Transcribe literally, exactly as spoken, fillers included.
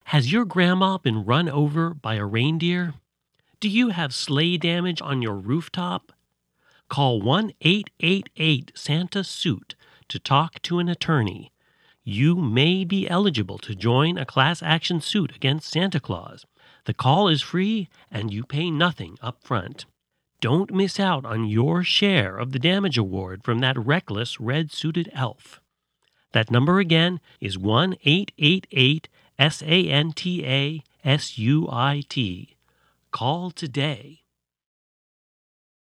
Has your grandma been run over by a reindeer? Do you have sleigh damage on your rooftop? Call one eight eight eight Santa Suit to talk to an attorney. You may be eligible to join a class action suit against Santa Claus. The call is free and you pay nothing up front. Don't miss out on your share of the damage award from that reckless red-suited elf. That number again is one eight eight eight S A N T A S U I T. Call today.